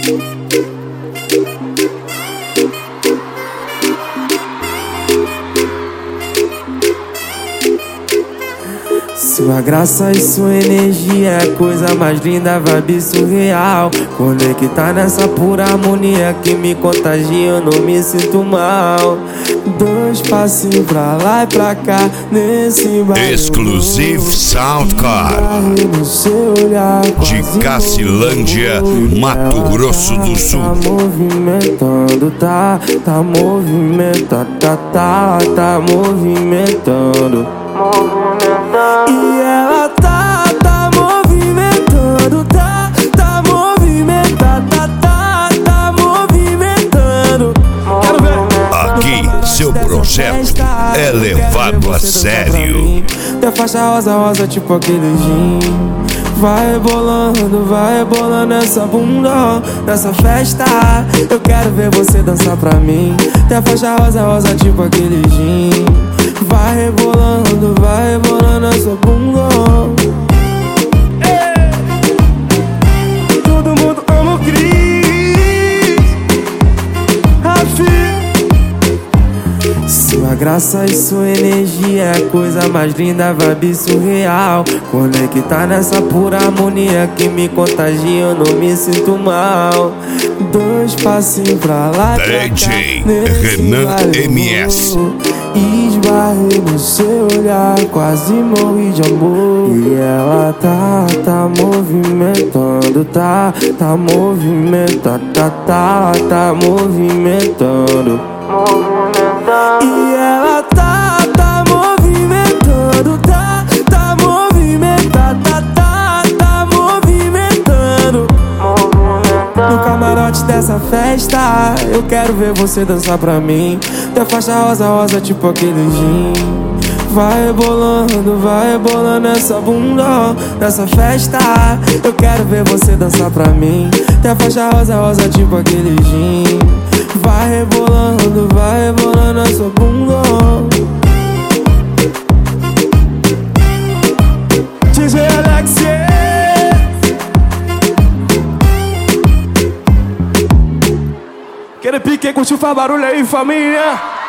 Sua graça e sua energia é a coisa mais linda, vibe surreal. Conectar nessa pura harmonia que me contagia, eu não me sinto mal. Dois passinhos pra lá e pra cá, nesse bairro Exclusive Soundcard no seu olhar, de Cacilândia, Mato Grosso do Sul. Tá movimentando, tá movimentando, tá movimentando. E ela tá movimentando, tá movimentando, tá movimentando. Quero ver. Aqui seu projeto é levado a sério. Tem faixa rosa, tipo aquele gin. Vai rebolando essa bunda nessa festa. Eu quero ver você dançar pra mim. Tem faixa rosa, tipo aquele gin. Vai rebolando essa bunda. Todo mundo ama o Cris, Rafi. Sua graça e sua energia é a coisa mais linda, vibe surreal. Conectar nessa pura harmonia que me contagia, eu não me sinto mal. Dois passinhos pra lá e pra cá, DJ Renan MS. Esbarrei no seu olhar, quase morri de amor. E ela tá movimentando, tá movimentando, tá movimentando. E ela tá movimentando, tá movimentando, tá movimentando. No camarote dessa festa, eu quero ver você dançar pra mim. Tem faixa rosa, tipo aquele gin. Vai rebolando essa bunda nessa festa. Eu quero ver você dançar pra mim. Tem faixa rosa, tipo aquele gin. Vai rebolando essa bunda. DJ Alexia. Aquele pique, curtiu, faz barulho aí, família.